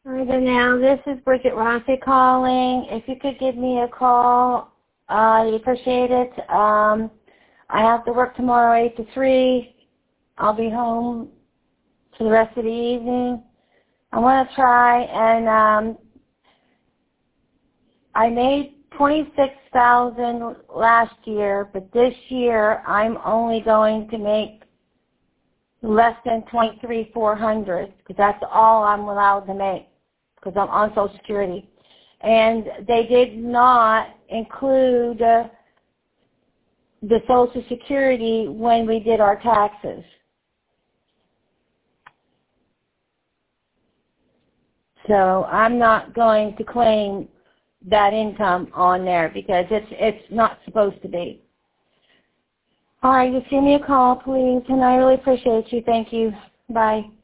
Hi there now. This is Bridget Rossi calling. If you could give me a call, I'd appreciate it. I have to work tomorrow 8 to 3. I'll be home for the rest of the evening. I want to try, and I made $26,000 last year, but this year I'm only going to make less than $23,400 because that's all I'm allowed to make because I'm on Social Security. And they did not include the Social Security when we did our taxes. So I'm not going to claim that income on there because it's not supposed to be. All right, just give me a call, please, and I really appreciate you. Thank you. Bye.